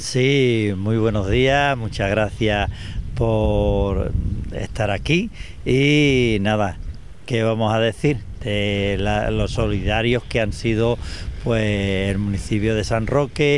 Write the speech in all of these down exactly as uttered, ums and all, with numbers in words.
Sí, muy buenos días, muchas gracias por estar aquí y nada, ¿qué vamos a decir? De la, los solidarios que han sido pues el municipio de San Roque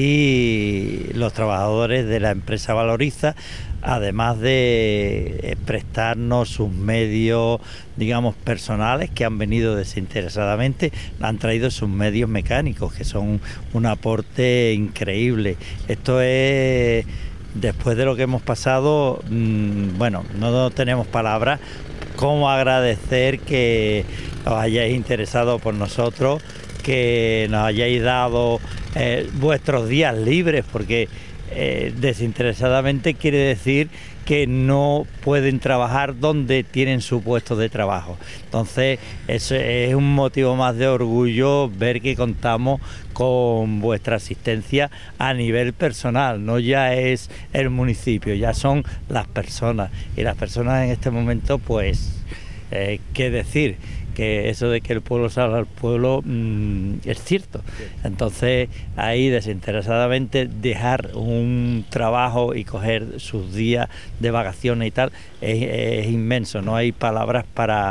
y los trabajadores de la empresa Valoriza, además de prestarnos sus medios, digamos, personales, que han venido desinteresadamente, han traído sus medios mecánicos, que son un aporte increíble. Esto es, después de lo que hemos pasado, mmm, bueno, no tenemos palabras cómo agradecer que os hayáis interesado por nosotros, que nos hayáis dado eh, vuestros días libres, porque eh, desinteresadamente quiere decir que no pueden trabajar donde tienen su puesto de trabajo. Entonces, eso es un motivo más de orgullo ver que contamos con vuestra asistencia a nivel personal. No ya es el municipio, ya son las personas. Y las personas en este momento, pues, eh, ¿qué decir? Que eso de que el pueblo salva al pueblo mmm, es cierto. Entonces, ahí desinteresadamente dejar un trabajo y coger sus días de vacaciones y tal es, es inmenso. No hay palabras para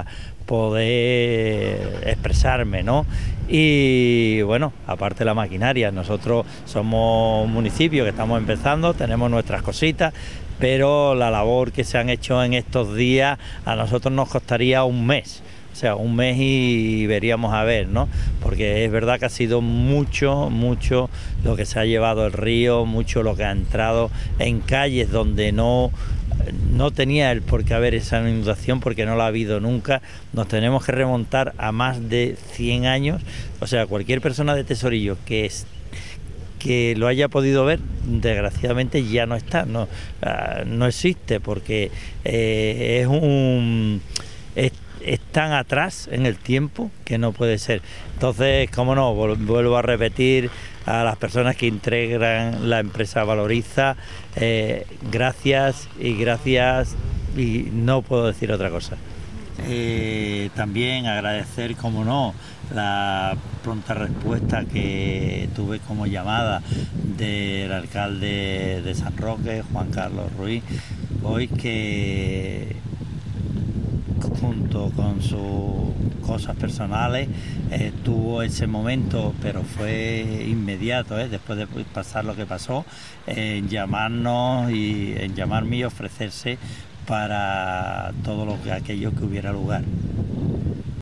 poder expresarme, ¿no? Y bueno, aparte de la maquinaria, nosotros somos un municipio que estamos empezando, tenemos nuestras cositas, pero la labor que se han hecho en estos días a nosotros nos costaría un mes. O sea, un mes y veríamos a ver, ¿no? Porque es verdad que ha sido mucho, mucho lo que se ha llevado el río, mucho lo que ha entrado en calles donde no, no tenía el por qué haber esa inundación, porque no la ha habido nunca. Nos tenemos que remontar a más de cien años. O sea, cualquier persona de Tesorillo que es que lo haya podido ver, desgraciadamente ya no está, no, uh, no existe, porque eh, es un... Es, es tan atrás en el tiempo que no puede ser. Entonces, cómo no, vuelvo a repetir a las personas que integran la empresa Valoriza, eh, gracias y gracias, y no puedo decir otra cosa. Eh, también agradecer, como no, la pronta respuesta que tuve como llamada del alcalde de San Roque, Juan Carlos Ruiz, hoy que junto con sus cosas personales eh, tuvo ese momento, pero fue inmediato, ¿eh? Después de pasar lo que pasó, eh, en llamarnos y en llamarme y ofrecerse para todo lo que aquello que hubiera lugar.